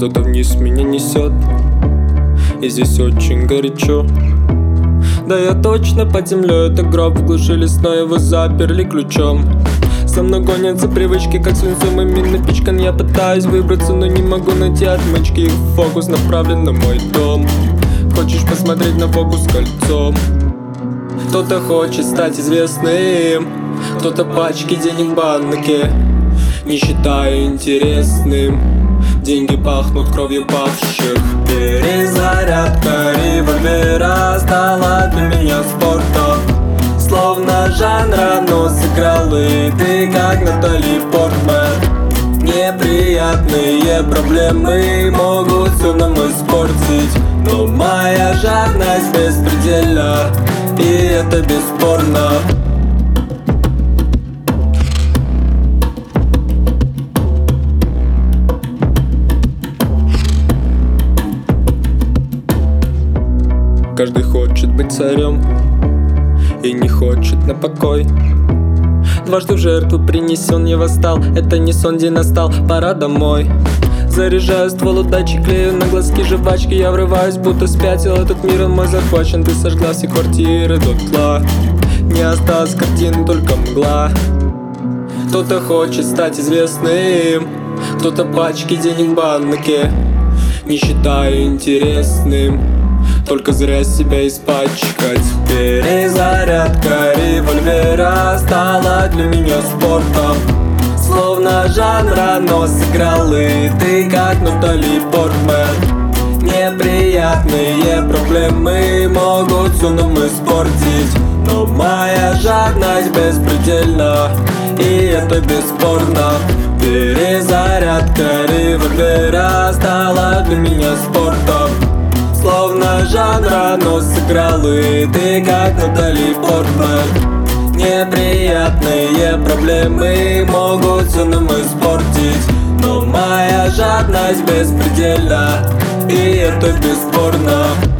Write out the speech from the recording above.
зато вниз меня несет, и здесь очень горячо. Да я точно под землей, это гроб в глуши лесной, его заперли ключом. За мной гонятся привычки, как свинцовыми напичкан. Я пытаюсь выбраться, но не могу найти отмычки. Их фокус направлен на мой дом. Хочешь посмотреть на фокус кольцом? Кто-то хочет стать известным, кто-то пачки денег в банке не считаю интересным. Деньги пахнут кровью павших. Перезарядка револьвера стала для меня спортом. Словно жанра, но сыграл и ты, как Натали Портман. Неприятные проблемы могут все нам испортить, но моя жадность беспредельна, и это бесспорно. Каждый хочет быть царем и не хочет на покой. Дважды в жертву принесен, я восстал. Это не сон, день настал, пора домой. Заряжаю ствол удачи, клею на глазки жвачки. Я врываюсь, будто спятил, этот мир, он мой захвачен. Ты сожгла все квартиры дотла, не осталось картин, только мгла. Кто-то хочет стать известным, кто-то пачки денег в банке не считаю интересным, только зря себя испачкать. Перезарядка револьвера стала для меня спортом. Словно жанра, но сыграл и ты, как Натали Портман. Неприятные проблемы могут все нам испортить, но моя жадность беспредельна, и это бесспорно. Перезарядка револьвера стала для меня спортом. Словно жанра, но сыграл и ты, как Натали Портман. Неприятные проблемы могут все нам испортить, но моя жадность беспредельна, и это бесспорно.